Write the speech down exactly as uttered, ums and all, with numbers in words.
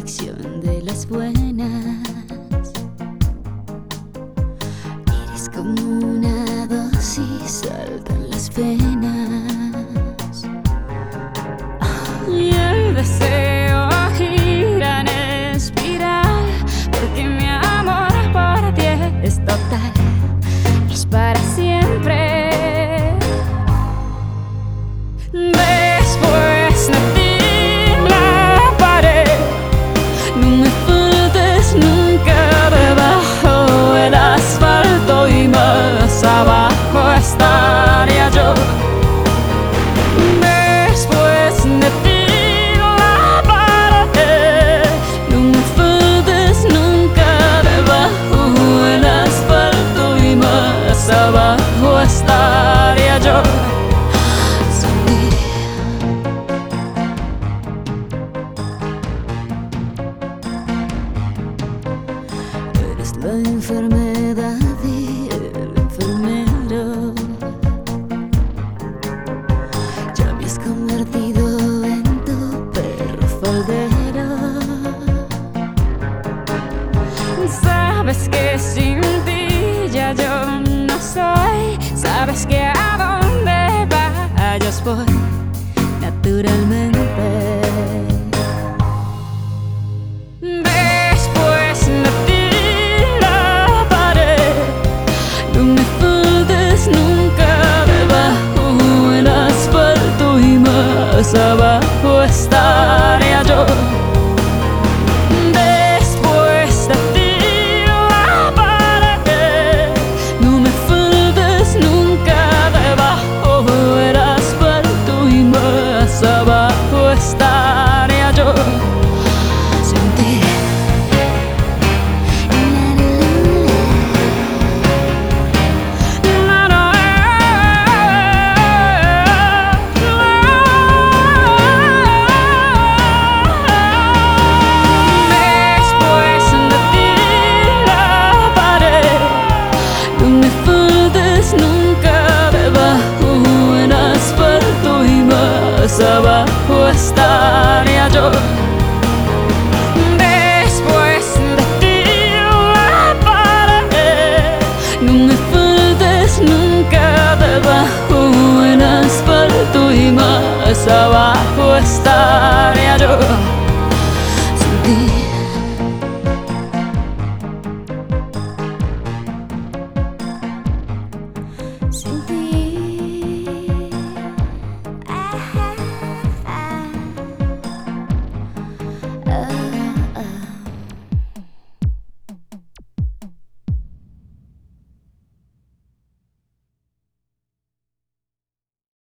adicción de las buenas. Eres como una dosis, saltan las penas. Y el deseo gira en espiral, porque mi amor por ti es total, es para siempre. Después de ti la pared, no me faltes nunca debajo del asfalto, y más abajo estaría yo. Después de ti la pared, no me faltes nunca debajo del asfalto, y más abajo estaría yo. Eres la enfermedad y el enfermero. Ya me has convertido en tu perro faldero. Sabes que sin ti ya yo no soy. Sabes que a donde vayas voy naturalmente. Después de ti la pared, no me faltes nunca debajo del asfalto, y más abajo estaría yo. Después de ti la pared, no me faltes nunca debajo del asfalto, y más abajo estaría yo. Sin ti. Abajo estaría yo. Después de ti la pared, no me faltes nunca debajo del asfalto, y más abajo estaría yo. Sin ti.